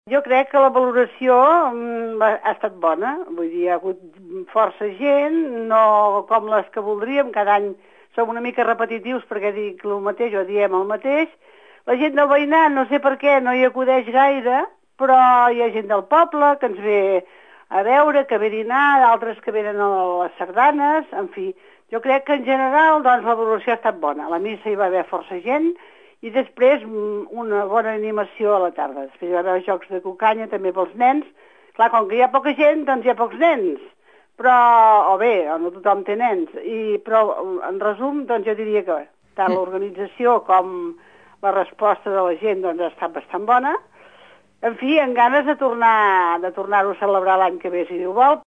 Jo crec que la valoració ha estat bona, vull dir, hi ha hagut força gent, no com les que voldríem, cada any som una mica repetitius perquè dic el mateix o diem el mateix. La gent del veïnat, no sé per què, no hi acudeix gaire, però hi ha gent del poble que ens ve a veure, que ve a dinar, d'altres que venen a les sardanes, en fi. Jo crec que en general doncs, la valoració ha estat bona. A la missa hi va haver força gent, i després una bona animació a la tarda. Després hi va haver jocs de cucanya també pels nens. Clar, com que hi ha poca gent, doncs hi ha pocs nens. Però, o bé, no tothom té nens. Però, en resum, doncs jo diria que tant l'organització com la resposta de la gent doncs, ha estat bastant bona. En fi, amb ganes de tornar-ho a celebrar l'any que ve, si Déu vol.